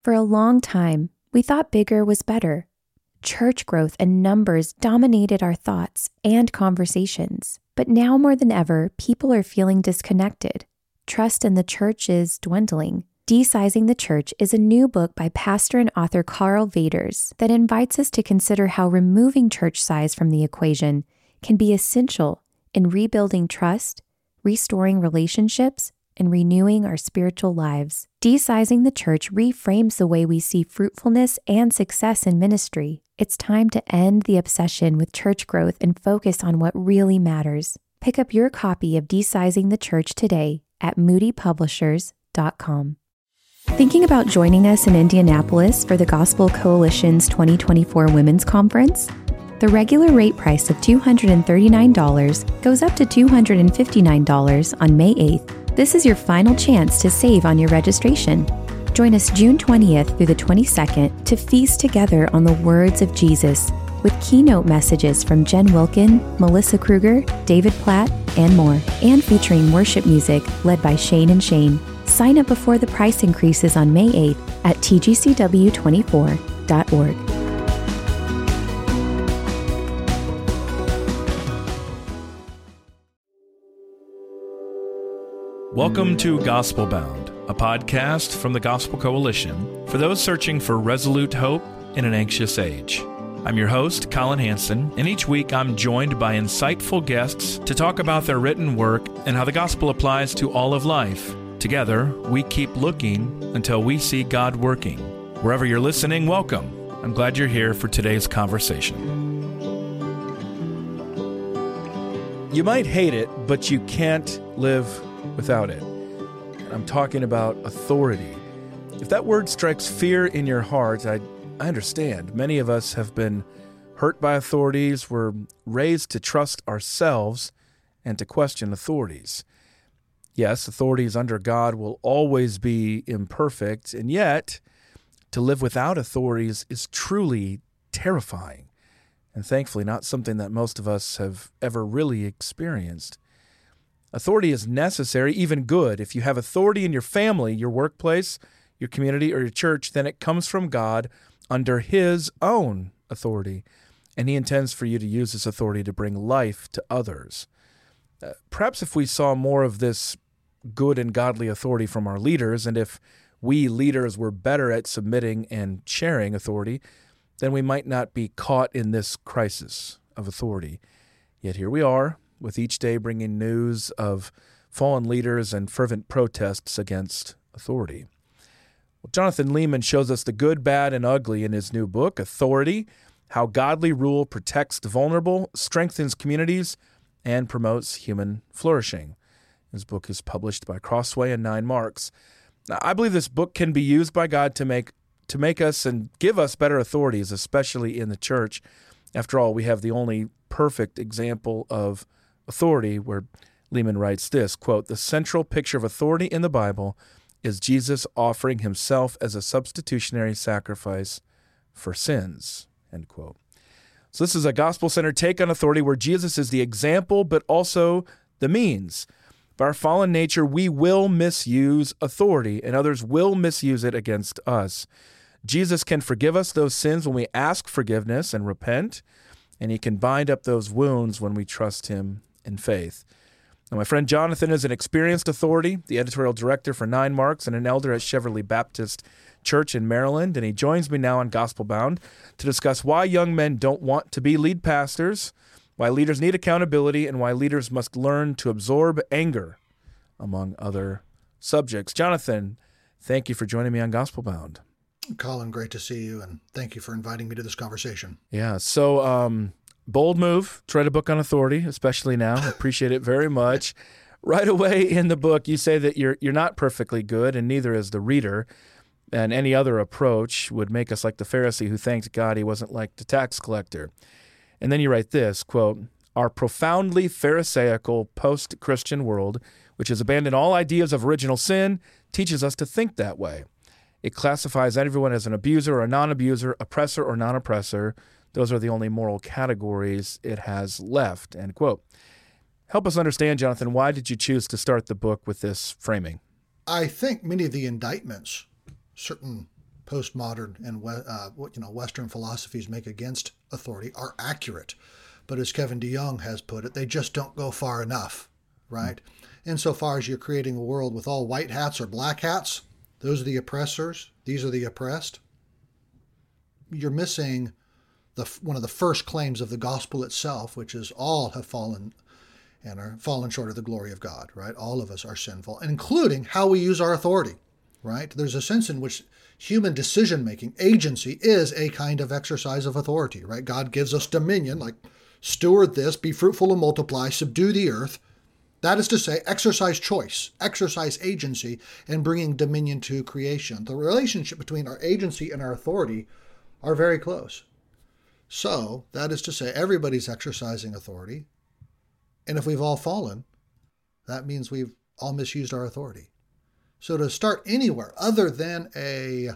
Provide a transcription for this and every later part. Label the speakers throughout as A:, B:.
A: For a long time, we thought bigger was better. Church growth and numbers dominated our thoughts and conversations. But now more than ever, people are feeling disconnected. Trust in the church is dwindling. Desizing the Church is a new book by pastor and author Karl Vaters that invites us to consider how removing church size from the equation can be essential in rebuilding trust, restoring relationships, and renewing our spiritual lives. Desizing the Church reframes the way we see fruitfulness and success in ministry. It's time to end the obsession with church growth and focus on what really matters. Pick up your copy of Desizing the Church today at moodypublishers.com. Thinking about joining us in Indianapolis for the Gospel Coalition's 2024 Women's Conference? The regular rate price of $239 goes up to $259 on May 8th. This is your final chance to save on your registration. Join us June 20th through the 22nd to feast together on the words of Jesus with keynote messages from Jen Wilkin, Melissa Kruger, David Platt, and more, and featuring worship music led by Shane and Shane. Sign up before the price increases on May 8th at tgcw24.org.
B: Welcome to Gospel Bound, a podcast from the Gospel Coalition for those searching for resolute hope in an anxious age. I'm your host, Colin Hanson, and each week I'm joined by insightful guests to talk about their written work and how the gospel applies to all of life. Together, we keep looking until we see God working. Wherever you're listening, welcome. I'm glad you're here for today's conversation. You might hate it, but you can't live without it. I'm talking about authority. If that word strikes fear in your heart, I understand. Many of us have been hurt by authorities. We're raised to trust ourselves and to question authorities. Yes, authorities under God will always be imperfect, and yet to live without authorities is truly terrifying, and thankfully not something that most of us have ever really experienced. Authority is necessary, even good. If you have authority in your family, your workplace, your community, or your church, then it comes from God under His own authority, and He intends for you to use this authority to bring life to others. Perhaps if we saw more of this good and godly authority from our leaders, and if we leaders were better at submitting and sharing authority, then we might not be caught in this crisis of authority. Yet here we are, with each day bringing news of fallen leaders and fervent protests against authority. Well, Jonathan Leeman shows us the good, bad, and ugly in his new book, Authority: How Godly Rule Protects the Vulnerable, Strengthens Communities, and Promotes Human Flourishing. His book is published by Crossway and 9 Marks. Now, I believe this book can be used by God to make us and give us better authorities, especially in the church. After all, we have the only perfect example of authority, where Leeman writes this, quote, "The central picture of authority in the Bible is Jesus offering Himself as a substitutionary sacrifice for sins," end quote. So this is a gospel-centered take on authority where Jesus is the example, but also the means. By our fallen nature, we will misuse authority, and others will misuse it against us. Jesus can forgive us those sins when we ask forgiveness and repent, and He can bind up those wounds when we trust Him in faith. Now, my friend Jonathan is an experienced authority, the editorial director for 9 Marks and an elder at Cheverly Baptist Church in Maryland, and he joins me now on Gospel Bound to discuss why young men don't want to be lead pastors, why leaders need accountability, and why leaders must learn to absorb anger, among other subjects. Jonathan, thank you for joining me on Gospel Bound.
C: Colin, great to see you, and thank you for inviting me to this conversation.
B: Yeah, so bold move to write a book on authority, especially now. I appreciate it very much. Right away in the book, you say that you're not perfectly good, and neither is the reader, and any other approach would make us like the Pharisee who thanked God he wasn't like the tax collector. And then you write this, quote, "Our profoundly Pharisaical post-Christian world, which has abandoned all ideas of original sin, teaches us to think that way. It classifies everyone as an abuser or a non-abuser, oppressor or non-oppressor. Those are the only moral categories it has left," end quote. Help us understand, Jonathan, why did you choose to start the book with this framing?
C: I think many of the indictments, certain postmodern and Western philosophies make against authority are accurate. But as Kevin DeYoung has put it, they just don't go far enough, right? Insofar as you're creating a world with all white hats or black hats, those are the oppressors, these are the oppressed, you're missing one of the first claims of the gospel itself, which is all have fallen and are fallen short of the glory of God, right? All of us are sinful, including how we use our authority, right? There's a sense in which human decision-making, agency, is a kind of exercise of authority, right? God gives us dominion, like steward this, be fruitful and multiply, subdue the earth. That is to say, exercise choice, exercise agency, and bringing dominion to creation. The relationship between our agency and our authority are very close. So, that is to say, everybody's exercising authority. And if we've all fallen, that means we've all misused our authority. So to start anywhere other than a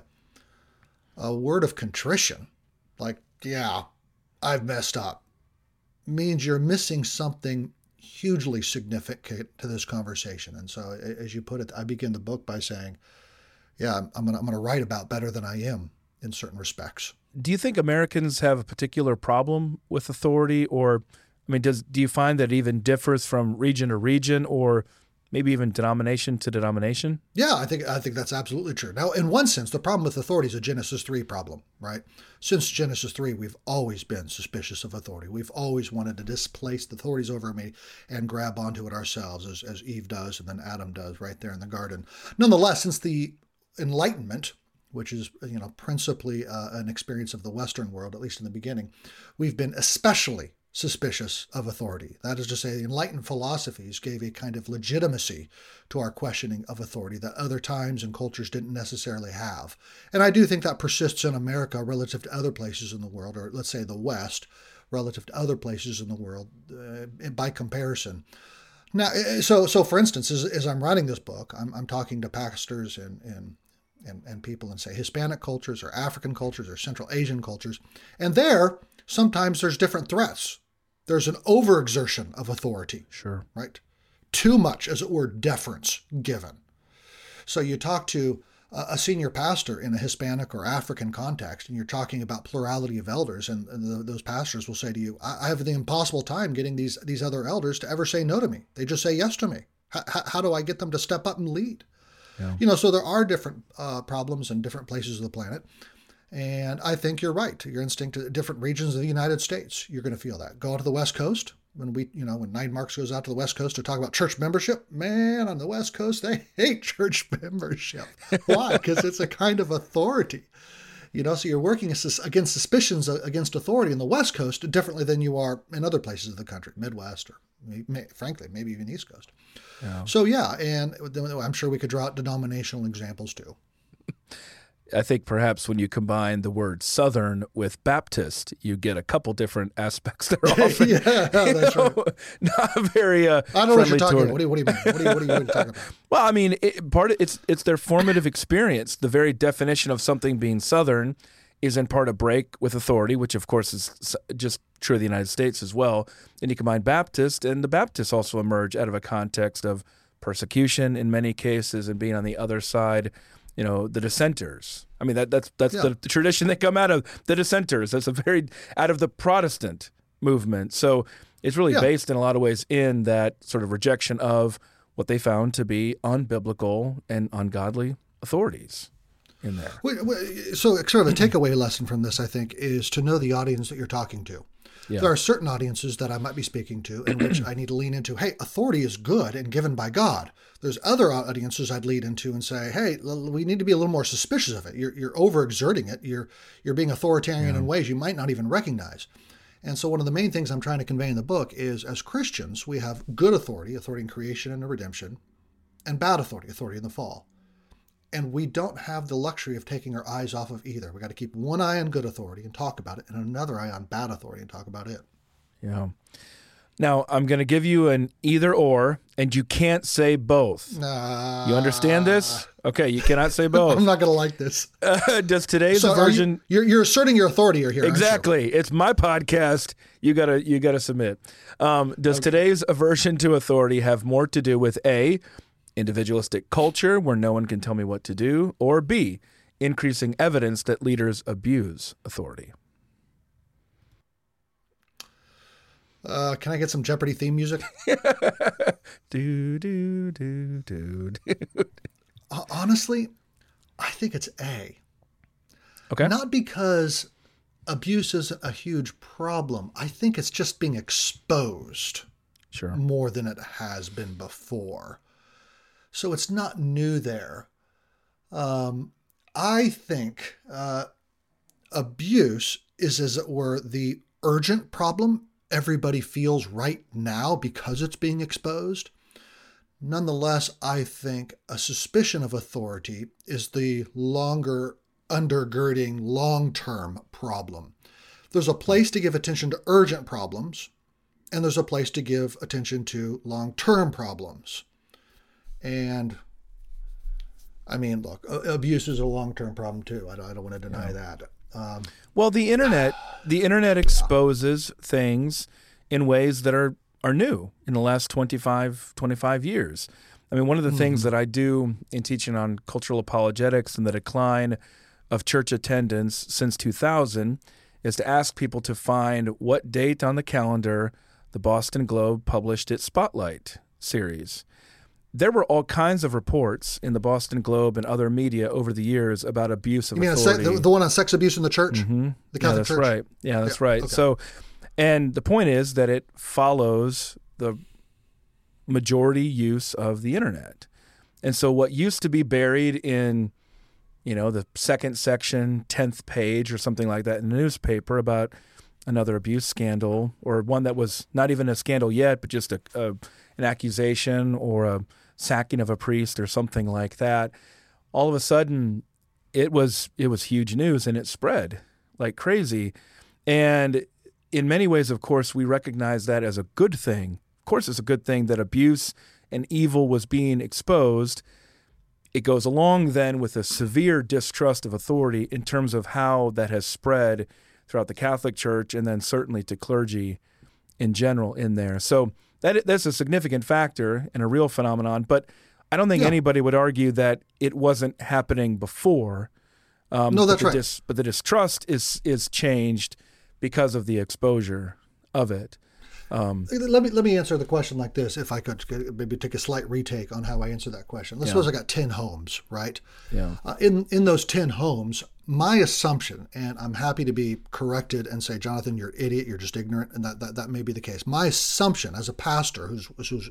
C: word of contrition, like, yeah, I've messed up, means you're missing something hugely significant to this conversation. And so, as you put it, I begin the book by saying, yeah, I'm gonna write about better than I am in certain respects.
B: Do you think Americans have a particular problem with authority, or, I mean, do you find that it even differs from region to region, or maybe even denomination to denomination?
C: Yeah, I think that's absolutely true. Now, in one sense, the problem with authority is a Genesis 3 problem, right? Since Genesis 3, we've always been suspicious of authority. We've always wanted to displace the authorities over me and grab onto it ourselves, as Eve does and then Adam does right there in the garden. Nonetheless, since the Enlightenment, which is, principally an experience of the Western world, at least in the beginning, we've been especially suspicious of authority. That is to say, the enlightened philosophies gave a kind of legitimacy to our questioning of authority that other times and cultures didn't necessarily have. And I do think that persists in America relative to other places in the world, or let's say the West, relative to other places in the world by comparison. Now, so for instance, as I'm writing this book, I'm talking to pastors and people in, say, Hispanic cultures or African cultures or Central Asian cultures, and there, sometimes there's different threats. There's an overexertion of authority.
B: Sure.
C: Right? Too much, as it were, deference given. So you talk to a senior pastor in a Hispanic or African context, and you're talking about plurality of elders, and those pastors will say to you, I have the impossible time getting these other elders to ever say no to me. They just say yes to me. How do I get them to step up and lead? Yeah. So there are different problems in different places of the planet. And I think you're right. Your instinct to different regions of the United States, you're going to feel that. Go out to the West Coast. When Nine Marks goes out to the West Coast to talk about church membership, man, on the West Coast, they hate church membership. Why? Because it's a kind of authority. So you're working against suspicions against authority in the West Coast differently than you are in other places of the country, Midwest, or frankly, maybe even East Coast. Yeah. So yeah, and I'm sure we could draw out denominational examples too.
B: I think perhaps when you combine the word Southern with Baptist, you get a couple different aspects that are often,
C: that's right.
B: Not very
C: I don't know what you're talking about. What do you mean? What are you talking about?
B: Well, I mean, it's their formative experience. The very definition of something being Southern is in part a break with authority, which of course is just true of the United States as well. And you combine Baptist, and the Baptists also emerge out of a context of persecution in many cases and being on the other side. The dissenters. I mean, that's the tradition they come out of, the dissenters. That's out of the Protestant movement. So it's really based in a lot of ways in that sort of rejection of what they found to be unbiblical and ungodly authorities in there.
C: So sort of a takeaway lesson from this, I think, is to know the audience that you're talking to. Yeah. There are certain audiences that I might be speaking to in which I need to lean into, hey, authority is good and given by God. There's other audiences I'd lead into and say, hey, we need to be a little more suspicious of it. You're overexerting it. You're being authoritarian in ways you might not even recognize. And so one of the main things I'm trying to convey in the book is, as Christians, we have good authority in creation and redemption, and bad authority in the fall. And we don't have the luxury of taking our eyes off of either. We got to keep one eye on good authority and talk about it, and another eye on bad authority and talk about it.
B: Yeah. Now, I'm going to give you an either or, and you can't say both. You understand this? Okay, you cannot say both.
C: I'm not going to like this.
B: Does today's version...
C: You're asserting your authority here.
B: Exactly. It's my podcast. You gotta submit. Does today's aversion to authority have more to do with A, individualistic culture where no one can tell me what to do, or B, increasing evidence that leaders abuse authority?
C: Can I get some Jeopardy theme music?
B: do, do, do, do, do.
C: Honestly, I think it's A.
B: Okay.
C: Not because abuse is a huge problem. I think it's just being exposed
B: Sure.
C: more than it has been before. So it's not new there. I think abuse is, as it were, the urgent problem everybody feels right now because it's being exposed. Nonetheless, I think a suspicion of authority is the longer undergirding long-term problem. There's a place to give attention to urgent problems, and there's a place to give attention to long-term problems. And I mean, look, abuse is a long-term problem too. I don't want to deny that.
B: Well, the internet exposes things in ways that are new in the last 25 years. I mean, one of the things that I do in teaching on cultural apologetics and the decline of church attendance since 2000 is to ask people to find what date on the calendar the Boston Globe published its Spotlight series. There were all kinds of reports in the Boston Globe and other media over the years about abuse of authority.
C: You mean the one on sex abuse in the church?
B: Mm-hmm.
C: The Catholic Church?
B: Right. Yeah, that's right.
C: Okay.
B: So, and the point is that it follows the majority use of the internet. And so what used to be buried in, the second section, 10th page or something like that in the newspaper about another abuse scandal, or one that was not even a scandal yet, but just an accusation or a sacking of a priest or something like that, all of a sudden it was huge news, and it spread like crazy. And in many ways, of course, we recognize that as a good thing. Of course, it's a good thing that abuse and evil was being exposed. It goes along then with a severe distrust of authority in terms of how that has spread throughout the Catholic Church, and then certainly to clergy in general in there. So that's a significant factor and a real phenomenon, but I don't think anybody would argue that it wasn't happening before.
C: No, that's right.
B: But the distrust is changed because of the exposure of it.
C: Let me answer the question like this, if I could maybe take a slight retake on how I answer that question. Let's suppose I got 10 homes, right?
B: Yeah.
C: In those 10 homes, my assumption, and I'm happy to be corrected and say, Jonathan, you're an idiot, you're just ignorant, and that may be the case. My assumption as a pastor who's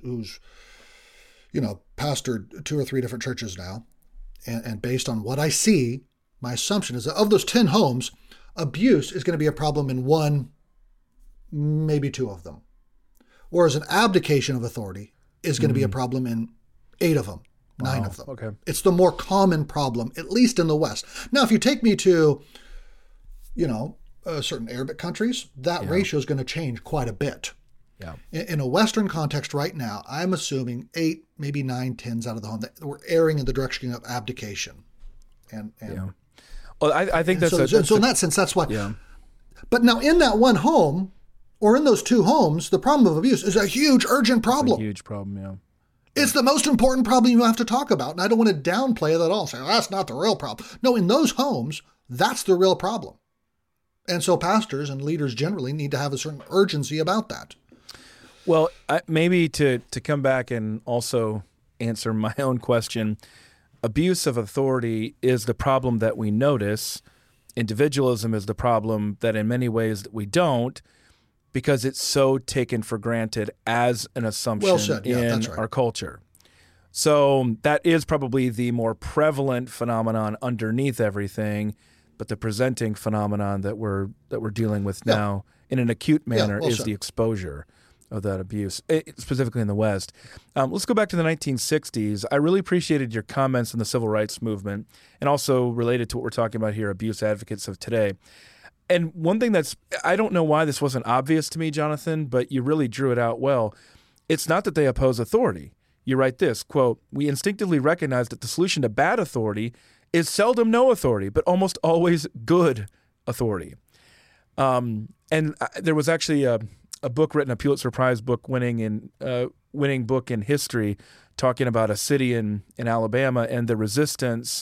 C: pastored 2 or 3 different churches now, and based on what I see, my assumption is that of those 10 homes, abuse is going to be a problem in 1, maybe 2 of them. Whereas an abdication of authority is going to be a problem in 8 of them, 9 of them.
B: Okay.
C: It's the more common problem, at least in the West. Now, if you take me to, certain Arabic countries, that ratio is going to change quite a bit.
B: Yeah.
C: In a Western context right now, I'm assuming 8, maybe 9, 10s out of the home that we're erring in the direction of abdication. And
B: Well, I think that's
C: so in that sense, that's why.
B: Yeah.
C: But now in that one home, or in those 2 homes, the problem of abuse is a huge, urgent problem.
B: A huge problem, yeah.
C: It's the most important problem you have to talk about. And I don't want to downplay it at all. Say, that's not the real problem. No, in those homes, that's the real problem. And so pastors and leaders generally need to have a certain urgency about that.
B: Well, maybe to come back and also answer my own question, abuse of authority is the problem that we notice. Individualism is the problem that in many ways that we don't, because it's so taken for granted as an assumption in our culture. So that is probably the more prevalent phenomenon underneath everything, but the presenting phenomenon that we're dealing with now in an acute manner is the exposure of that abuse, specifically in the West. Let's go back to the 1960s. I really appreciated your comments on the civil rights movement, and also related to what we're talking about here, abuse advocates of today. And one thing I don't know why this wasn't obvious to me, Jonathan, but you really drew it out well. It's not that they oppose authority. You write this, quote, "We instinctively recognize that the solution to bad authority is seldom no authority, but almost always good authority." And there was actually a book written, a Pulitzer Prize book winning book in history, talking about a city in Alabama and the resistance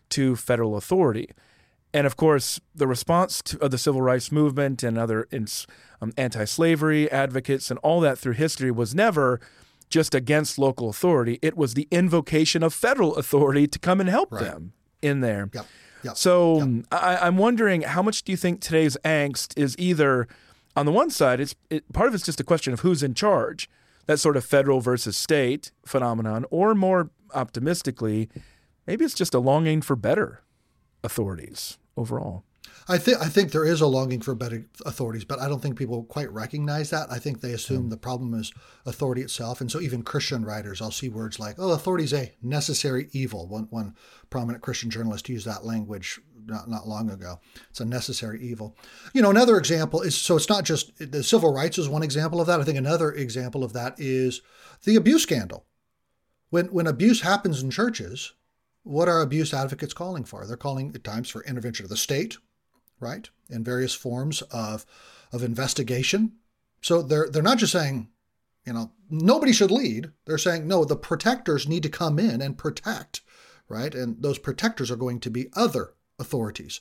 B: to federal authority. And of course, the response of the civil rights movement and other anti-slavery advocates and all that through history was never just against local authority. It was the invocation of federal authority to come and help them in there.
C: Yep. Yep.
B: So
C: Yep.
B: I'm wondering, how much do you think today's angst is either, on the one side, part of it's just a question of who's in charge, that sort of federal versus state phenomenon, or more optimistically, maybe it's just a longing for better authorities overall.
C: I think there is a longing for better authorities, but I don't think people quite recognize that. I think they assume the problem is authority itself. And so even Christian writers, I'll see words like, oh, authority is a necessary evil. One prominent Christian journalist used that language not long ago. It's a necessary evil. Another example is, so it's not just, the civil rights is one example of that. I think another example of that is the abuse scandal. When abuse happens in churches, what are abuse advocates calling for? They're calling at times for intervention of the state, right? In various forms of investigation. So they're not just saying, nobody should lead. They're saying, no, the protectors need to come in and protect, right? And those protectors are going to be other authorities.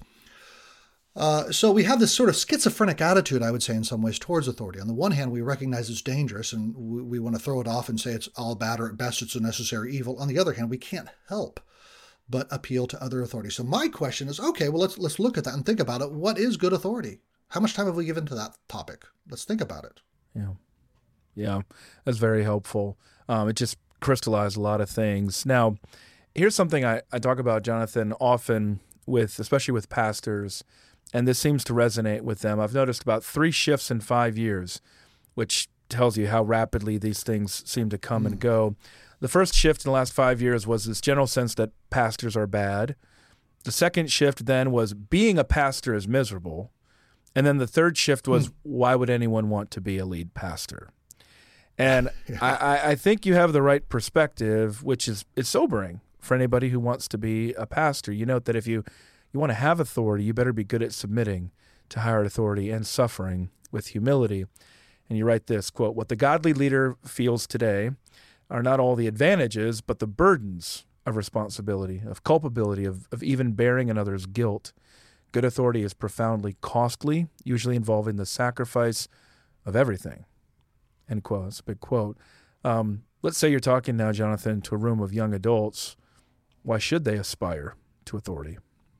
C: So we have this sort of schizophrenic attitude, I would say, in some ways towards authority. On the one hand, we recognize it's dangerous and we want to throw it off and say it's all bad, or at best it's a necessary evil. On the other hand, we can't help but appeal to other authorities. So my question is, okay, well, let's look at that and think about it. What is good authority? How much time have we given to that topic? Let's think about it.
B: Yeah, that's very helpful. It just crystallized a lot of things. Now, here's something I talk about, Jonathan, often especially with pastors, and this seems to resonate with them. I've noticed about 3 shifts in 5 years, which tells you how rapidly these things seem to come and go. The first shift in the last 5 years was this general sense that pastors are bad. The second shift then was being a pastor is miserable. And then the third shift was, why would anyone want to be a lead pastor? And I think you have the right perspective, which is it's sobering for anybody who wants to be a pastor. You note that if you want to have authority, you better be good at submitting to higher authority and suffering with humility. And you write this, quote, what the godly leader feels today are not all the advantages, but the burdens of responsibility, of culpability, of even bearing another's guilt. Good authority is profoundly costly, usually involving the sacrifice of everything. End quote. That's a big quote. Let's say you're talking now, Jonathan, to a room of young adults. Why should they aspire to authority?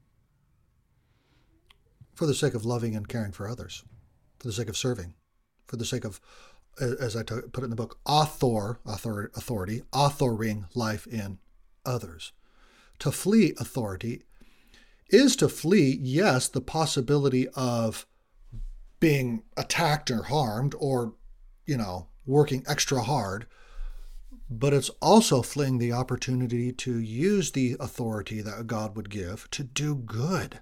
C: For the sake of loving and caring for others, for the sake of serving, for the sake of, as I put it in the book, authority, authoring life in others. To flee authority is to flee, yes, the possibility of being attacked or harmed or, working extra hard, but it's also fleeing the opportunity to use the authority that God would give to do good.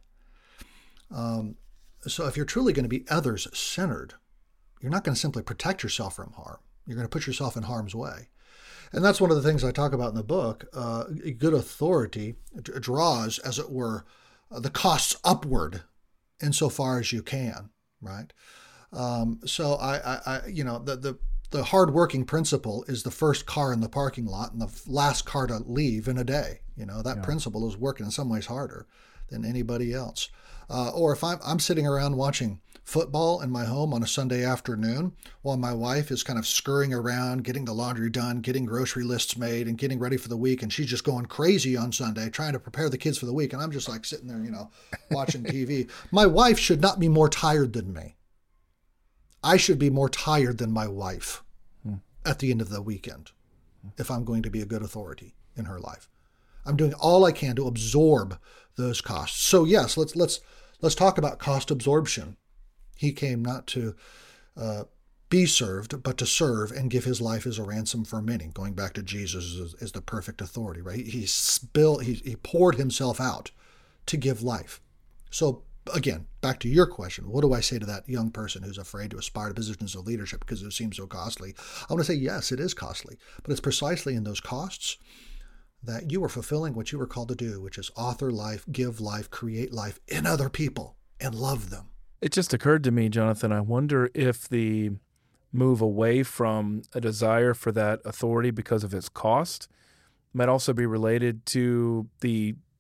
C: So if you're truly going to be others-centered, you're not going to simply protect yourself from harm. You're going to put yourself in harm's way. And that's one of the things I talk about in the book. Good authority draws, as it were, the costs upward insofar as you can, right? So the hardworking principle is the first car in the parking lot and the last car to leave in a day. That principle is working in some ways harder than anybody else. Or if I'm sitting around watching football in my home on a Sunday afternoon while my wife is kind of scurrying around, getting the laundry done, getting grocery lists made, and getting ready for the week, and she's just going crazy on Sunday trying to prepare the kids for the week, and I'm just like sitting there, watching TV. My wife should not be more tired than me. I should be more tired than my wife at the end of the weekend if I'm going to be a good authority in her life. I'm doing all I can to absorb those costs. So yes, let's talk about cost absorption. He came not to be served, but to serve and give his life as a ransom for many. Going back to Jesus as the perfect authority, right? He poured himself out to give life. So again, back to your question, what do I say to that young person who's afraid to aspire to positions of leadership because it seems so costly? I want to say, yes, it is costly, but it's precisely in those costs that you are fulfilling what you were called to do, which is author life, give life, create life in other people, and love them.
B: It just occurred to me, Jonathan, I wonder if the move away from a desire for that authority because of its cost might also be related to the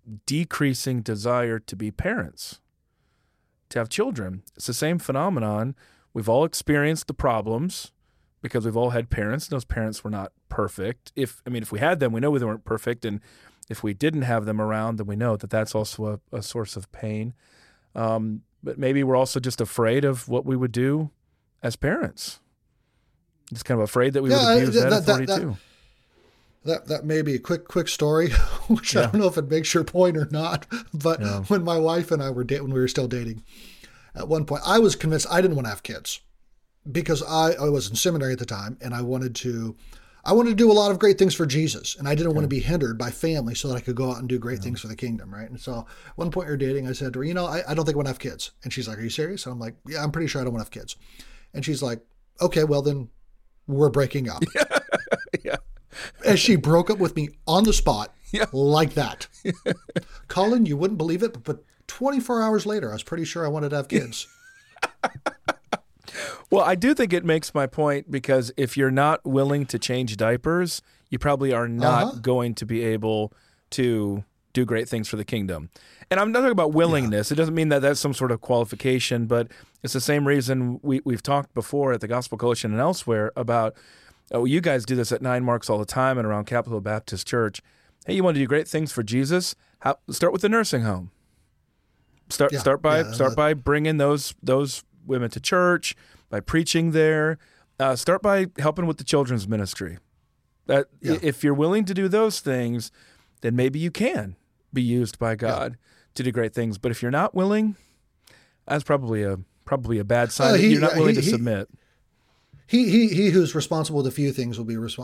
B: decreasing desire to be parents, to have children. It's the same phenomenon. We've all experienced the problems because we've all had parents. Those parents were not perfect. If we had them, we know they weren't perfect. And if we didn't have them around, then we know that that's also a source of pain. But maybe we're also just afraid of what we would do as parents. Just kind of afraid that we would abuse that authority too.
C: That may be a quick story, which I don't know if it makes your point or not. But when my wife and I were when we were still dating, at one point I was convinced I didn't want to have kids because I was in seminary at the time, and I wanted to do a lot of great things for Jesus, and I didn't want to be hindered by family so that I could go out and do great things for the kingdom, right? And so at one point we were dating, I said to her, I don't think I want to have kids. And she's like, are you serious? And I'm like, yeah, I'm pretty sure I don't want to have kids. And she's like, okay, well then we're breaking up.
B: Yeah.
C: And she broke up with me on the spot like that. Colin, you wouldn't believe it, but 24 hours later, I was pretty sure I wanted to have kids.
B: Well, I do think it makes my point, because if you're not willing to change diapers, you probably are not going to be able to do great things for the kingdom. And I'm not talking about willingness. It doesn't mean that that's some sort of qualification, but it's the same reason we've talked before at the Gospel Coalition and elsewhere about, you guys do this at 9 Marks all the time and around Capitol Baptist Church. Hey, you want to do great things for Jesus? Start with the nursing home. Start by bringing those women to church, by preaching there. Start by helping with the children's ministry. If you're willing to do those things, then maybe you can be used by God to do great things. But if you're not willing, that's probably a bad sign that you're not willing to submit.
C: He who's responsible with a few things will be what's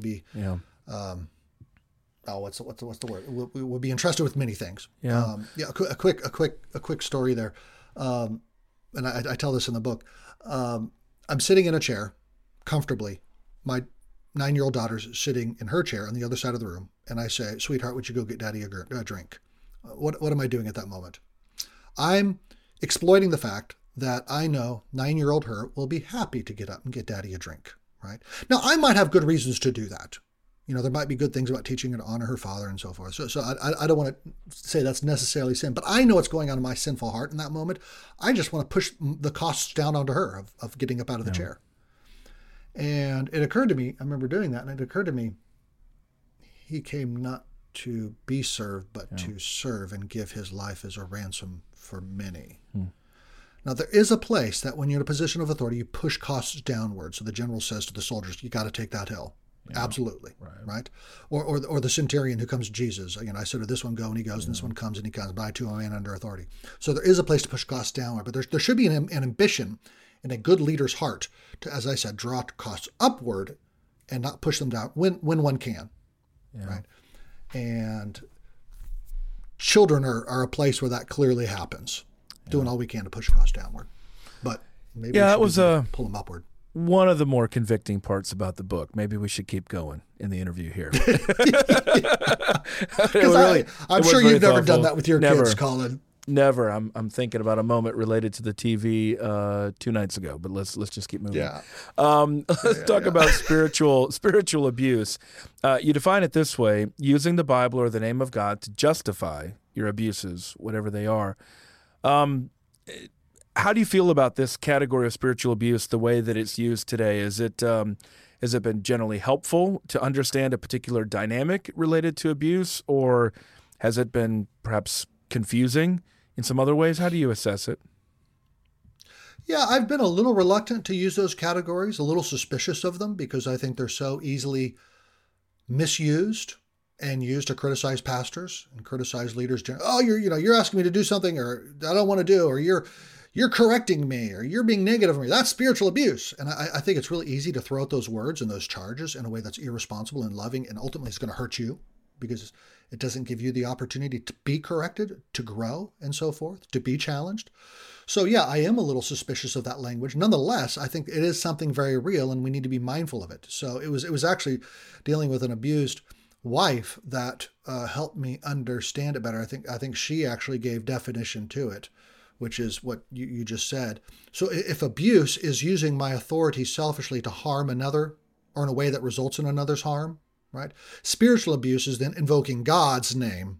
C: the word? Will be entrusted with many things. A quick story there. And I tell this in the book. I'm sitting in a chair comfortably. My 9-year-old daughter's sitting in her chair on the other side of the room. And I say, sweetheart, would you go get daddy a drink? What am I doing at that moment? I'm exploiting the fact that I know 9-year-old her will be happy to get up and get daddy a drink, right? Now, I might have good reasons to do that. There might be good things about teaching her to honor her father and so forth. So I don't want to say that's necessarily sin, but I know what's going on in my sinful heart in that moment. I just want to push the costs down onto her of getting up out of the chair. And it occurred to me, I remember doing that, and it occurred to me, he came not to be served, but to serve and give his life as a ransom for many. Now, there is a place that when you're in a position of authority, you push costs downward. So the general says to the soldiers, you got to take that hill. Yeah. Absolutely. Right. Or the centurion who comes to Jesus. I said, this one go and he goes, and this one comes and he comes, but I too am a man under authority. So there is a place to push costs downward, but there should be an ambition in a good leader's heart to, as I said, draw costs upward and not push them down when one can. Right. And children are a place where that clearly happens. Doing all we can to push costs downward. But maybe we should pull them upward.
B: One of the more convicting parts about the book. Maybe we should keep going in the interview here.
C: I'm sure you've never done that with your kids, Colin.
B: Never. I'm thinking about a moment related to the TV 2 nights ago, but let's just keep moving.
C: Yeah.
B: Let's talk about spiritual abuse. You define it this way: using the Bible or the name of God to justify your abuses, whatever they are. How do you feel about this category of spiritual abuse, the way that it's used today? Has it been generally helpful to understand a particular dynamic related to abuse, or has it been perhaps confusing in some other ways? How do you assess it?
C: Yeah, I've been a little reluctant to use those categories, a little suspicious of them, because I think they're so easily misused and used to criticize pastors and criticize leaders. Oh, you're asking me to do something, or I don't want to do, or you're correcting me, or you're being negative of me. That's spiritual abuse. And I think it's really easy to throw out those words and those charges in a way that's irresponsible and loving, and ultimately it's going to hurt you because it doesn't give you the opportunity to be corrected, to grow, and so forth, to be challenged. So yeah, I am a little suspicious of that language. Nonetheless, I think it is something very real, and we need to be mindful of it. So it was actually dealing with an abused wife that helped me understand it better. I think she actually gave definition to it, which is what you just said. So if abuse is using my authority selfishly to harm another, or in a way that results in another's harm, right? Spiritual abuse is then invoking God's name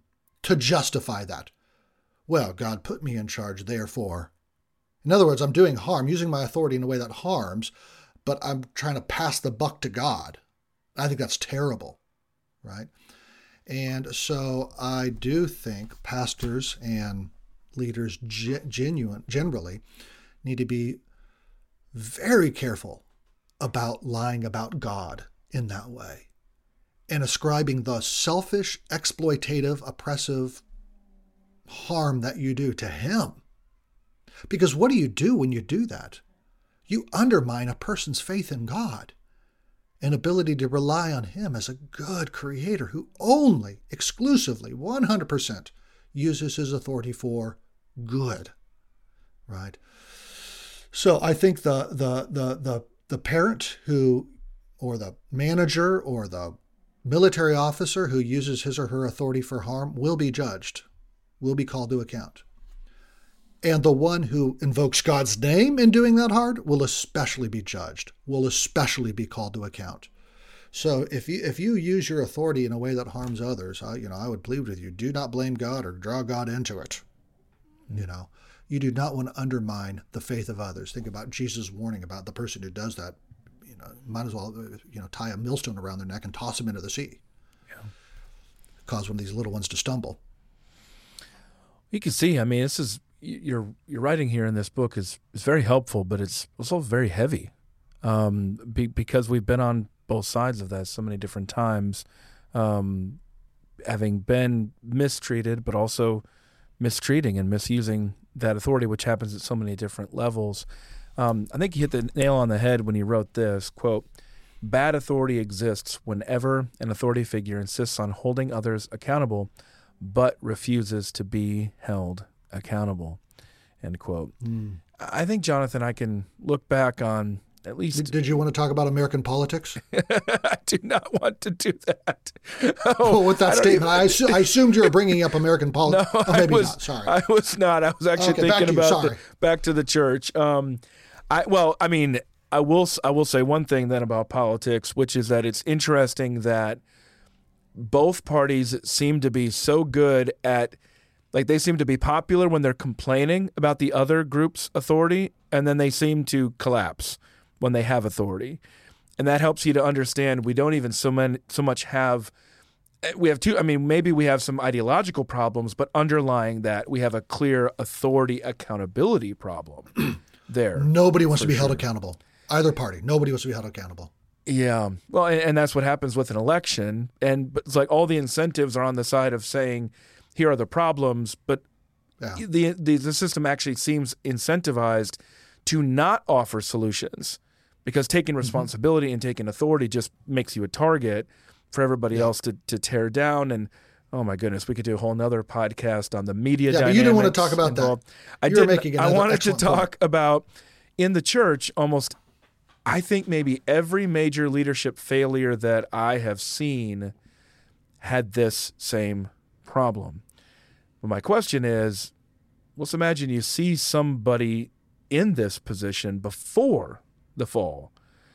C: to justify that. Well, God put me in charge, therefore. In other words, I'm doing harm, using my authority in a way that harms, but I'm trying to pass the buck to God. I think that's terrible, right? And so I do think pastors and leaders generally need to be very careful about lying about God in that way and ascribing the selfish, exploitative, oppressive harm that you do to Him. Because what do you do when you do that? You undermine a person's faith in God and ability to rely on Him as a good creator who only, exclusively, 100% uses His authority for good, right? So I think the parent who, or the manager or the military officer who uses his or her authority for harm will be judged, will be called to account. And the one who invokes God's name in doing that harm will especially be judged, will especially be called to account. So if you use your authority in a way that harms others, I would plead with you, do not blame God or draw God into it. You do not want to undermine the faith of others. Think about Jesus' warning about the person who does that. Might as well, tie a millstone around their neck and toss them into the sea. Yeah. Cause one of these little ones to stumble.
B: You can see, this is, your writing here in this book is very helpful, but it's also very heavy, because we've been on both sides of that so many different times, having been mistreated, but also mistreating and misusing that authority, which happens at so many different levels. I think you hit the nail on the head when you wrote this, quote, "Bad authority exists whenever an authority figure insists on holding others accountable, but refuses to be held accountable," end quote. I think, Jonathan, I can look back on at least...
C: Did you want to talk about American politics?
B: I do not want to do that.
C: With that statement, I assumed you were bringing up American politics.
B: No,
C: maybe not. Sorry.
B: I was not. I was actually thinking about back to the church. I will say one thing then about politics, which is that it's interesting that both parties seem to be so good at, they seem to be popular when they're complaining about the other group's authority, and then they seem to collapse when they have authority. And that helps you to understand we don't even so much have, we have maybe we have some ideological problems, but underlying that we have a clear authority accountability problem there.
C: Nobody wants to be held accountable. Either party. Nobody wants to be held accountable.
B: Yeah. Well, and that's what happens with an election. But it's like all the incentives are on the side of saying, here are the problems, but the system actually seems incentivized to not offer solutions, because taking responsibility and taking authority just makes you a target for everybody else to tear down. And oh my goodness, we could do a whole nother podcast on the media dynamics.
C: But you didn't want to talk about
B: involved.
C: that.
B: I wanted to talk about, in the church, almost, I think maybe every major leadership failure that I have seen had this same problem. But my question is, let's imagine you see somebody in this position before the fall.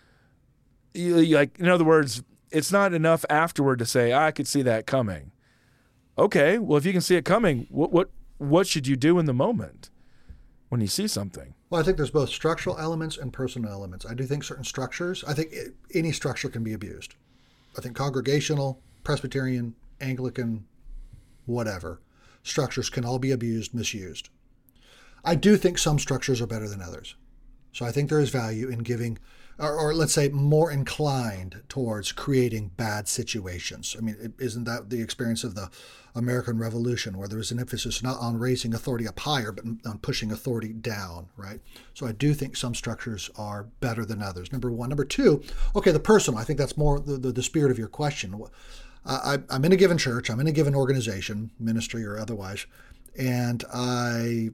B: In other words, it's not enough afterward to say, I could see that coming. Okay, well, if you can see it coming, what should you do in the moment when you see something?
C: Well, I think there's both structural elements and personal elements. I do think certain structures, I think any structure can be abused. I think congregational, Presbyterian, Anglican, whatever, structures can all be abused, misused. I do think some structures are better than others. So I think there is value in giving, or let's say more inclined towards creating bad situations. Isn't that the experience of the American Revolution, where there was an emphasis not on raising authority up higher, but on pushing authority down, right? So I do think some structures are better than others, number one. Number two, okay, the personal, I think that's more the spirit of your question. I'm in a given church, I'm in a given organization, ministry or otherwise, and I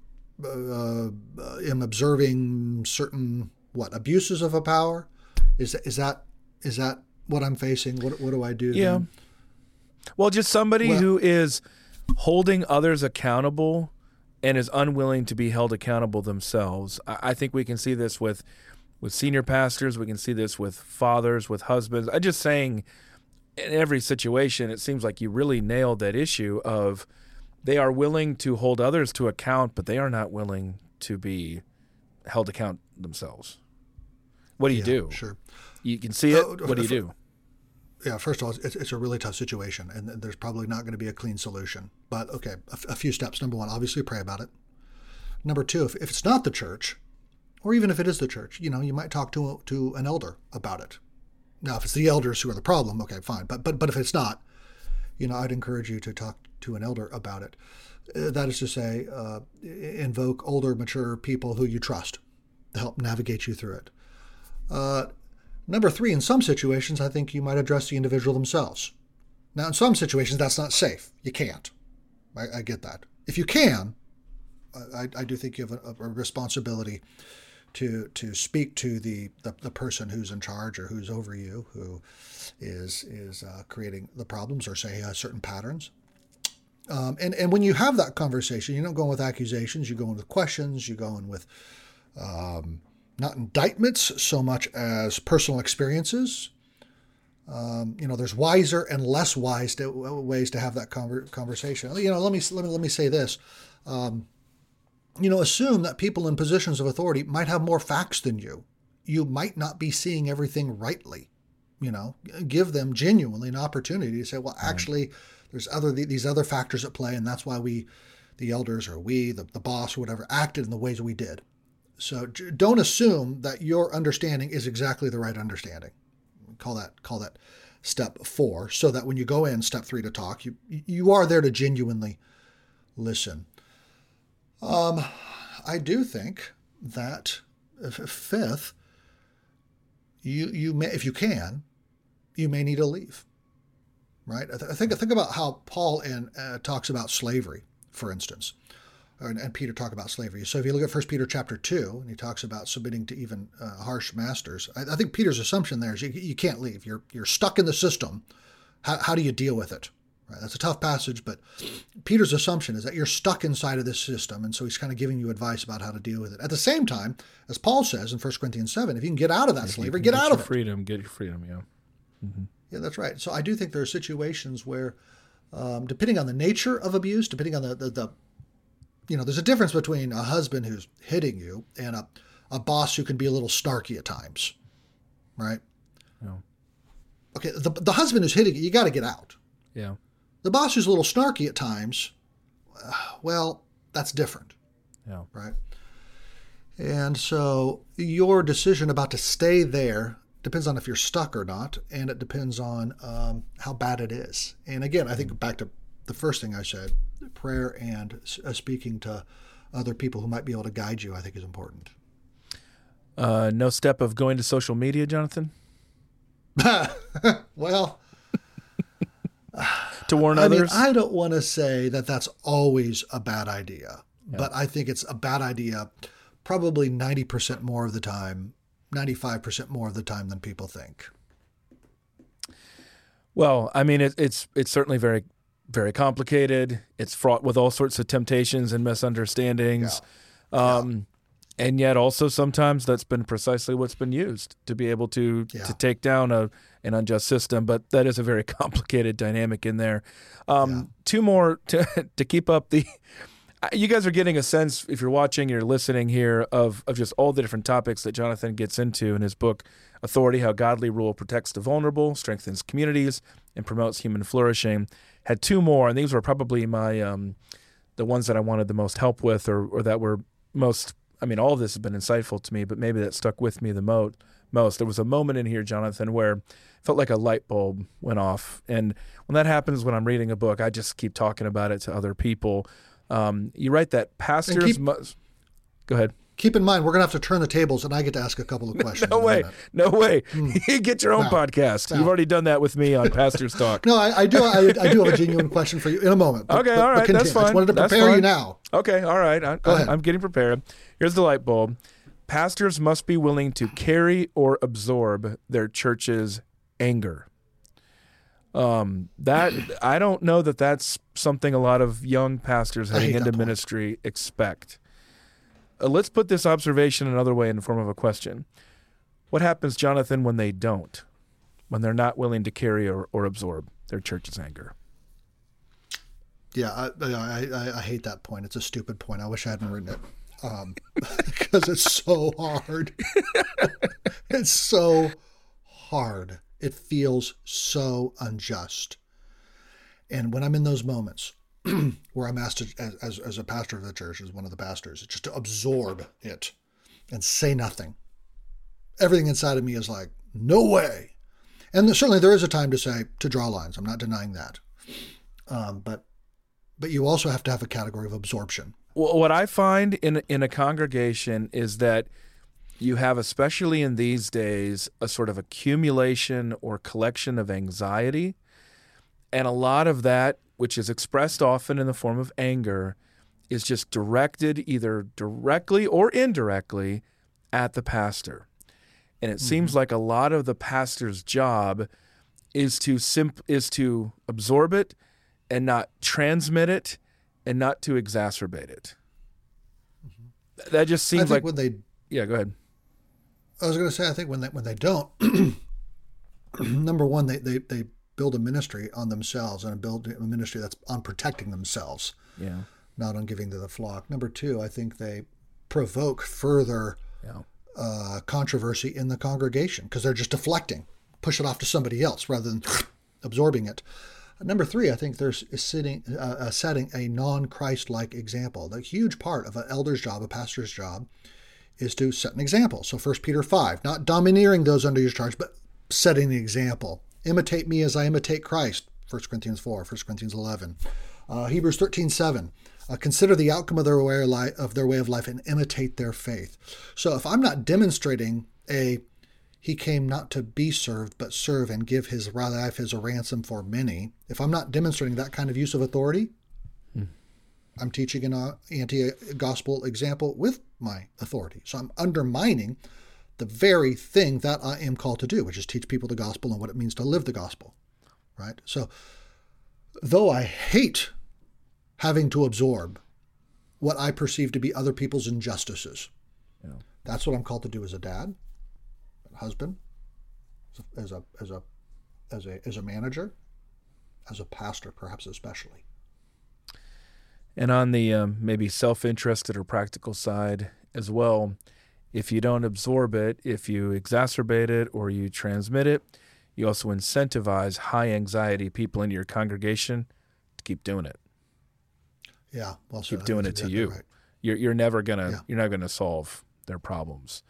C: am observing certain abuses of a power. Is that what I'm facing? What do I do?
B: Yeah. Then? Well, just somebody who is holding others accountable and is unwilling to be held accountable themselves. I think we can see this with senior pastors. We can see this with fathers, with husbands. I'm just saying, in every situation, it seems like you really nailed that issue of they are willing to hold others to account, but they are not willing to be held account themselves. What do you do?
C: Sure.
B: You can see it. What do you do?
C: Yeah, first of all, it's a really tough situation, and there's probably not going to be a clean solution. But okay, a few steps. Number one, obviously pray about it. Number two, if it's not the church, or even if it is the church, you might talk to an elder about it. Now, if it's the elders who are the problem, okay, fine. But if it's not, I'd encourage you to talk to an elder about it. That is to say, invoke older, mature people who you trust to help navigate you through it. Number three, in some situations, I think you might address the individual themselves. Now, in some situations, that's not safe. You can't. I get that. If you can, I do think you have a responsibility to speak to the person who's in charge or who's over you, who is creating the problems or say has certain patterns. And when you have that conversation, you're not going with accusations, you're going with questions, you're going with not indictments so much as personal experiences. There's wiser and less wise ways to have that conversation. Let me say this. Assume that people in positions of authority might have more facts than you. You might not be seeing everything rightly. Give them genuinely an opportunity to say, well, actually, there's these other factors at play, and that's why we, the elders or we, the boss or whatever, acted in the ways we did. So don't assume that your understanding is exactly the right understanding. Call that step 4, so that when you go in step 3 to talk, you are there to genuinely listen. I do think that fifth, you may, if you can, you may need to leave. Right? I think about how Paul talks about slavery, for instance, and Peter talk about slavery. So if you look at 1 Peter chapter 2, and he talks about submitting to even harsh masters, I think Peter's assumption there is you can't leave. You're stuck in the system. How do you deal with it? Right? That's a tough passage, but Peter's assumption is that you're stuck inside of this system, and so he's kind of giving you advice about how to deal with it. At the same time, as Paul says in 1 Corinthians 7, if you can get out of that slavery, get out of it.
B: Get your freedom, yeah. Mm-hmm.
C: Yeah, that's right. So I do think there are situations where, depending on the nature of abuse, depending on there's a difference between a husband who's hitting you and a boss who can be a little snarky at times, right?
B: Yeah.
C: Okay, the husband who's hitting you got to get out.
B: Yeah.
C: The boss who's a little snarky at times, well, that's different.
B: Yeah.
C: Right? And so your decision about to stay there depends on if you're stuck or not, and it depends on how bad it is. And again, I think back to the first thing I said, prayer and speaking to other people who might be able to guide you, I think is important.
B: No step of going to social media, Jonathan?
C: Well,
B: to warn others?
C: I don't want to say that that's always a bad idea, but I think it's a bad idea probably 90% more of the time, 95% more of the time than people think.
B: Well, I mean, it's certainly very, very complicated. It's fraught with all sorts of temptations and misunderstandings. Yeah. And yet also sometimes that's been precisely what's been used to be able to take down an unjust system. But that is a very complicated dynamic in there. Two more to keep up the... You guys are getting a sense, if you're watching, you're listening here, of just all the different topics that Jonathan gets into in his book, Authority, How Godly Rule Protects the Vulnerable, Strengthens Communities, and Promotes Human Flourishing. Had 2 more, and these were probably my the ones that I wanted the most help with or that were most... I mean, all of this has been insightful to me, but maybe that stuck with me the most. There was a moment in here, Jonathan, where it felt like a light bulb went off. And when that happens when I'm reading a book, I just keep talking about it to other people. You write that pastors must... Go ahead.
C: Keep in mind, we're going to have to turn the tables, and I get to ask a couple of questions.
B: No way. You get your own podcast. You've already done that with me on Pastor's Talk.
C: No, I do have a genuine question for you in a moment.
B: All right. That's fine.
C: I just wanted to prepare you now.
B: Okay, all right.
C: Go ahead.
B: I'm getting prepared. Here's the light bulb. Pastors must be willing to carry or absorb their church's anger. That I don't know that that's something a lot of young pastors heading into ministry expect. Let's put this observation another way in the form of a question. What happens, Jonathan, when they don't? when they're not willing to carry or absorb their church's anger.
C: Yeah, I hate that point. It's a stupid point. I wish I hadn't written it because it's so hard. It's so hard. It feels so unjust. And when I'm in those moments where I'm asked to, as a pastor of the church, as one of the pastors, just to absorb it and say nothing, everything inside of me is like, no way. And certainly there is a time to draw lines. I'm not denying that. But you also have to have a category of absorption.
B: Well, what I find in a congregation is that you have, especially in these days, a sort of accumulation or collection of anxiety. And a lot of that, which is expressed often in the form of anger, is just directed either directly or indirectly at the pastor. And it seems like a lot of the pastor's job is to absorb it and not transmit it and not to exacerbate it. That just seems like... Yeah, go ahead.
C: I was going to say, I think when they don't, number one, they build a ministry on themselves and build a ministry that's on protecting themselves, not on giving to the flock. Number two, I think they provoke further controversy in the congregation because they're just deflecting, push it off to somebody else rather than absorbing it. Number three, I think there's setting a non-Christ-like example. The huge part of an elder's job, a pastor's job, is to set an example. So 1 Peter 5, not domineering those under your charge, but setting the example. Imitate me as I imitate Christ, 1 Corinthians 4, 1 Corinthians 11. Hebrews 13:7, consider the outcome of their way of life and imitate their faith. So if I'm not demonstrating he came not to be served, but serve and give his life as a ransom for many. If I'm not demonstrating that kind of use of authority, I'm teaching an anti-gospel example with my authority. So I'm undermining the very thing that I am called to do, which is teach people the gospel and what it means to live the gospel, right? So though I hate having to absorb what I perceive to be other people's injustices, that's what I'm called to do as a dad, husband, as a manager, as a pastor, perhaps especially.
B: And on the maybe self-interested or practical side as well, if you don't absorb it, if you exacerbate it or you transmit it, you also incentivize high anxiety people in your congregation to keep doing it.
C: Yeah, well,
B: keep doing it to you. Right. You're never gonna solve their problems.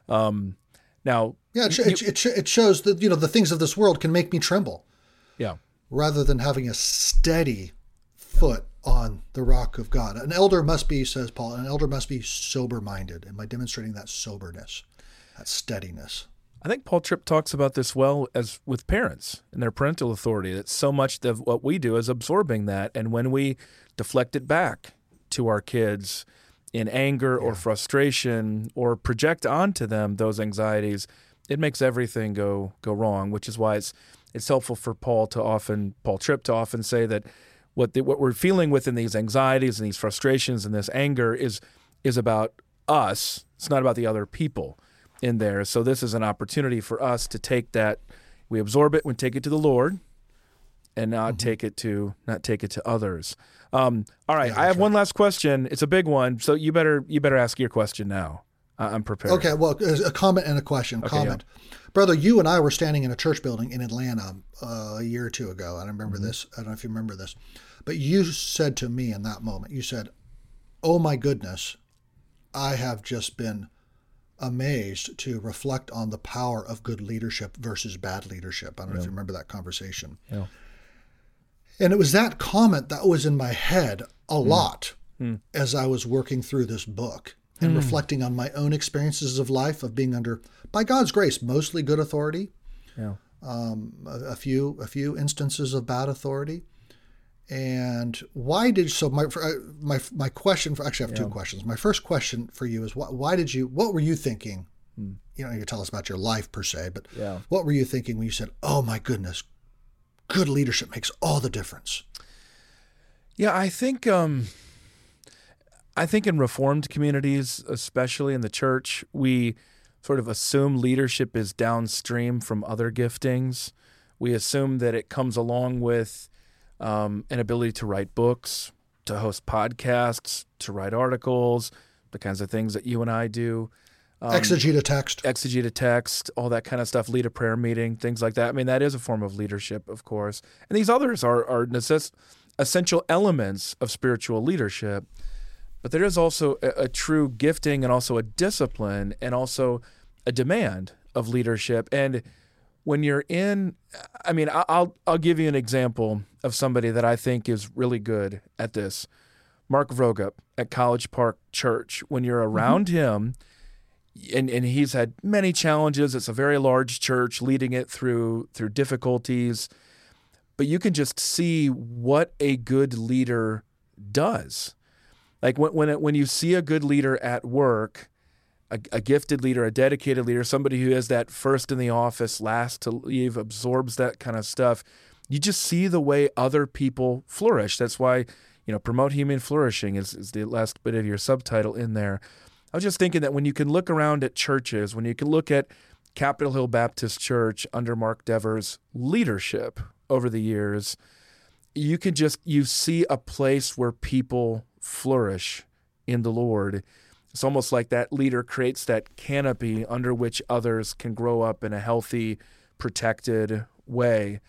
B: Now,
C: it shows that the things of this world can make me tremble.
B: Yeah.
C: Rather than having a steady foot on the rock of God. An elder must be, says Paul, sober-minded. Am I demonstrating that soberness, that steadiness?
B: I think Paul Tripp talks about this well as with parents and their parental authority. That so much of what we do is absorbing that, and when we deflect it back to our kids in anger or frustration or project onto them those anxieties, it makes everything go wrong, which is why it's helpful for Paul Tripp to often say that what we're feeling within these anxieties and these frustrations and this anger is about us. It's not about the other people in there. So this is an opportunity for us to take that, we absorb it, we take it to the Lord, and not take it to others. All right, I have one last question. It's a big one, so you better ask your question now. I'm prepared.
C: Okay, well, a comment and a question.
B: Okay,
C: comment. Yeah. Brother, you and I were standing in a church building in Atlanta a year or two ago. I remember this. I don't know if you remember this. But you said to me in that moment, you said, oh my goodness, I have just been amazed to reflect on the power of good leadership versus bad leadership. I don't know if you remember that conversation.
B: Yeah.
C: And it was that comment that was in my head a lot as I was working through this book and reflecting on my own experiences of life of being under, by God's grace, mostly good authority.
B: Yeah.
C: A few instances of bad authority. And why did my question for, actually I have two questions. My first question for you is what were you thinking? You know, you tell us about your life per se, but what were you thinking when you said, "Oh my goodness, good leadership makes all the difference"?
B: Yeah, I think in Reformed communities, especially in the church, we sort of assume leadership is downstream from other giftings. We assume that it comes along with an ability to write books, to host podcasts, to write articles, the kinds of things that you and I do.
C: Exegete a text, all that kind of stuff, lead a prayer meeting, things like that. I mean, that is a form of leadership, of course. And these others are essential elements of spiritual leadership. But there is also a true gifting and also a discipline and also a demand of leadership. And when you're I'll give you an example of somebody that I think is really good at this. Mark Vroegop at College Park Church. When you're around him, and he's had many challenges. It's a very large church, leading it through difficulties. But you can just see what a good leader does. Like when you see a good leader at work, a gifted leader, a dedicated leader, somebody who is that first in the office, last to leave, absorbs that kind of stuff, you just see the way other people flourish. That's why, promote human flourishing is the last bit of your subtitle in there. I was just thinking that when you can look around at churches, when you can look at Capitol Hill Baptist Church under Mark Dever's leadership over the years, you see a place where people flourish in the Lord. It's almost like that leader creates that canopy under which others can grow up in a healthy, protected way.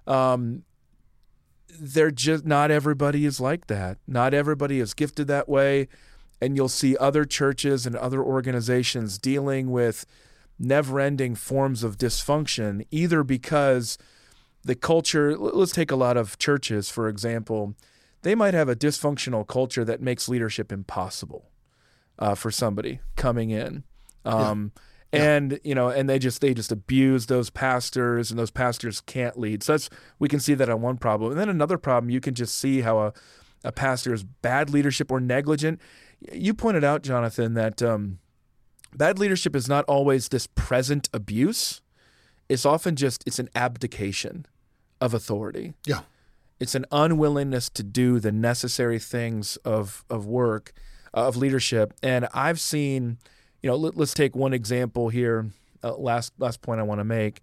C: They're just not everybody is like that. Not everybody is gifted that way. And you'll see other churches and other organizations dealing with never-ending forms of dysfunction, either because the culture, let's take a lot of churches, for example, they might have a dysfunctional culture that makes leadership impossible for somebody coming in. And they just abuse those pastors, and those pastors can't lead. So we can see that on one problem. And then another problem, you can just see how a pastor's bad leadership or negligent. You pointed out, Jonathan, that bad leadership is not always this present abuse. It's often it's an abdication of authority. Yeah. It's an unwillingness to do the necessary things of work, of leadership. And I've seen, let's take one example here, last point I want to make.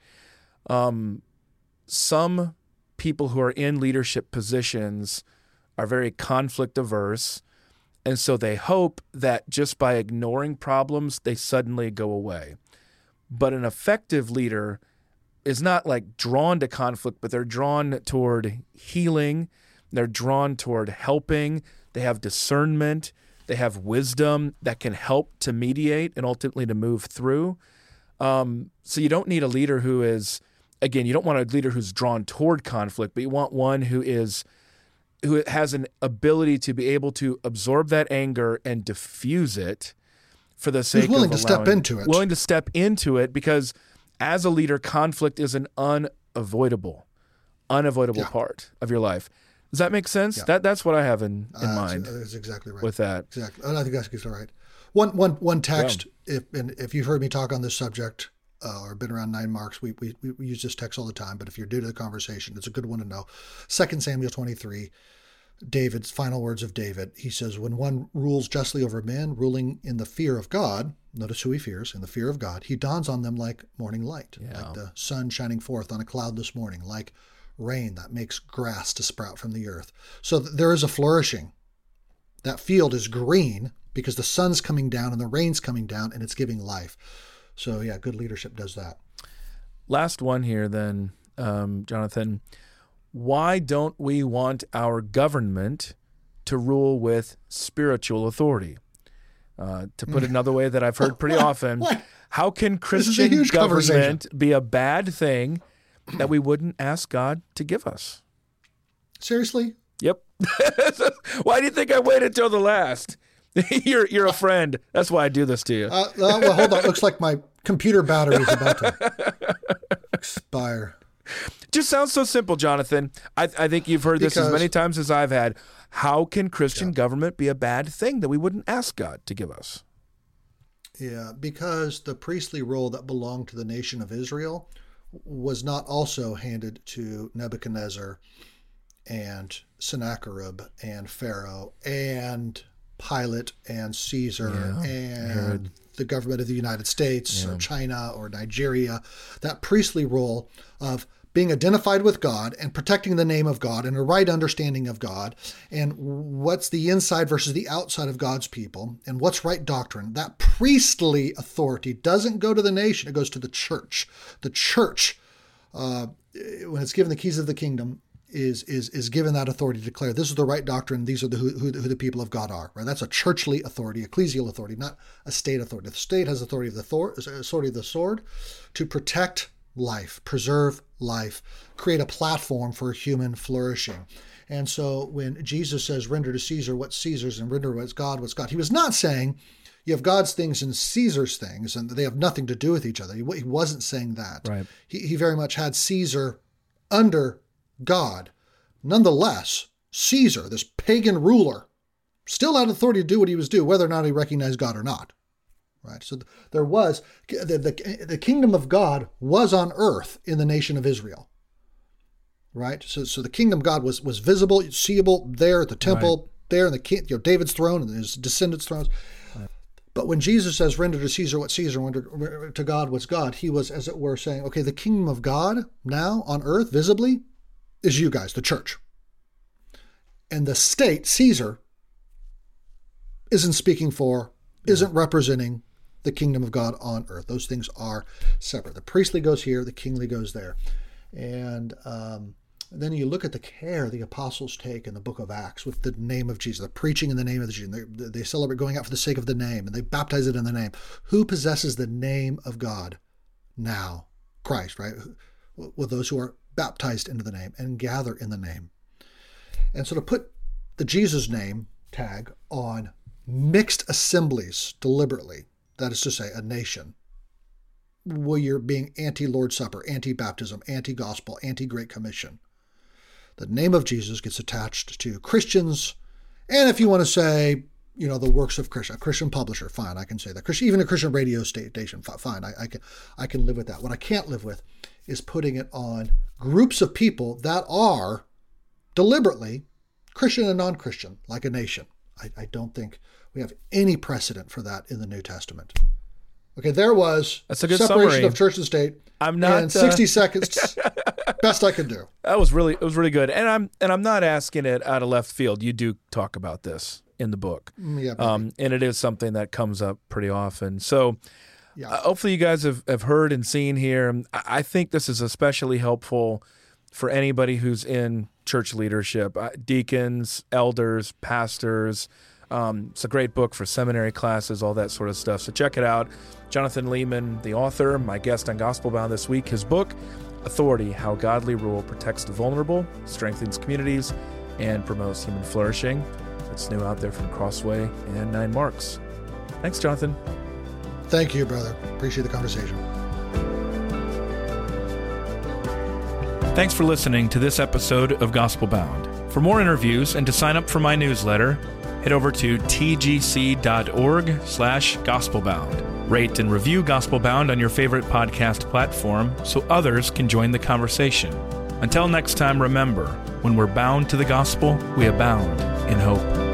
C: Some people who are in leadership positions are very conflict averse. And so they hope that just by ignoring problems, they suddenly go away. But an effective leader is not like drawn to conflict, but they're drawn toward healing. They're drawn toward helping. They have discernment. They have wisdom that can help to mediate and ultimately to move through. So you don't need a leader who is, again, you don't want a leader who's drawn toward conflict, but you want one who has an ability to be able to absorb that anger and diffuse it for the sake of willing to step into it.
B: Willing to step into it, because as a leader, conflict is an unavoidable part of your life. Does that make sense? Yeah. That's what I have in mind.
C: That's exactly right.
B: With that.
C: Exactly. I think that's right. One text, if you've heard me talk on this subject or been around 9 Marks, we use this text all the time, but if you're new to the conversation, it's a good one to know. 2 Samuel 23, David's final words of David. He says, when one rules justly over men, ruling in the fear of God, notice who he fears, in the fear of God, he dawns on them like morning light, like the sun shining forth on a cloudless morning, like rain that makes grass to sprout from the earth. So there is a flourishing. That field is green because the sun's coming down and the rain's coming down, and it's giving life. So yeah, good leadership does that.
B: Last one here then, Jonathan. Why don't we want our government to rule with spiritual authority? To put it another way that I've heard pretty often, how can Christian government be a bad thing that we wouldn't ask God to give us?
C: Seriously?
B: Yep. Why do you think I waited till the last? You're a friend. That's why I do this to you.
C: Well, hold on. It looks like my computer battery is about to expire.
B: Just sounds so simple, Jonathan. I think you've heard this as many times as I've had. How can Christian government be a bad thing that we wouldn't ask God to give us?
C: Yeah, because the priestly role that belonged to the nation of Israel was not also handed to Nebuchadnezzar and Sennacherib and Pharaoh and Pilate and Caesar and the government of the United States or China or Nigeria, that priestly role of being identified with God and protecting the name of God and a right understanding of God and what's the inside versus the outside of God's people and what's right doctrine. That priestly authority doesn't go to the nation, it goes to the church. The church, when it's given the keys of the kingdom, is given that authority to declare this is the right doctrine, these are who the people of God are. Right? That's a churchly authority, ecclesial authority, not a state authority. The state has authority of the sword to protect life, preserve life, create a platform for human flourishing. And so when Jesus says, render to Caesar what's Caesar's and render what's God, he was not saying you have God's things and Caesar's things and they have nothing to do with each other. He wasn't saying that.
B: Right.
C: He very much had Caesar under God. Nonetheless, Caesar, this pagan ruler, still had authority to do what he was doing, whether or not he recognized God or not. Right. So there was the kingdom of God was on earth in the nation of Israel. Right. So the kingdom of God was visible, seeable there at the temple, there in the David's throne and his descendants' thrones. Right. But when Jesus says, render to Caesar what Caesar, render to God what's God, he was, as it were, saying, okay, the kingdom of God now on earth visibly is you guys, the church. And the state, Caesar, isn't speaking for, isn't representing the kingdom of God on earth. Those things are separate. The priestly goes here, the kingly goes there. And then you look at the care the apostles take in the book of Acts with the name of Jesus, the preaching in the name of Jesus. They celebrate going out for the sake of the name, and they baptize it in the name. Who possesses the name of God now? Christ, right? With those who are baptized into the name and gather in the name. And so to put the Jesus name tag on mixed assemblies deliberately, that is to say, a nation, where you're being anti-Lord's Supper, anti-baptism, anti-gospel, anti-Great Commission. The name of Jesus gets attached to Christians, and if you want to say, the works of Christian, a Christian publisher, fine, I can say that. Even a Christian radio station, fine, I can live with that. What I can't live with is putting it on groups of people that are deliberately Christian and non-Christian, like a nation. I don't think we have any precedent for that in the New Testament. Okay, there was
B: That's a good
C: separation
B: summary.
C: of church and state.
B: I'm not
C: in 60 seconds. Best I could do.
B: It was really good. And I'm not asking it out of left field. You do talk about this in the book.
C: Yeah,
B: and it is something that comes up pretty often. So hopefully you guys have heard and seen here. I think this is especially helpful for anybody who's in church leadership, deacons, elders, pastors. It's a great book for seminary classes, all that sort of stuff. So check it out. Jonathan Leeman, the author, my guest on Gospel Bound this week, his book, Authority, How Godly Rule Protects the Vulnerable, Strengthens Communities, and Promotes Human Flourishing. It's new out there from Crossway and 9 Marks. Thanks, Jonathan.
C: Thank you, brother. Appreciate the conversation.
B: Thanks for listening to this episode of Gospel Bound. For more interviews and to sign up for my newsletter, head over to tgc.org/gospelbound. Rate and review Gospel Bound on your favorite podcast platform so others can join the conversation. Until next time, remember, when we're bound to the gospel, we abound in hope.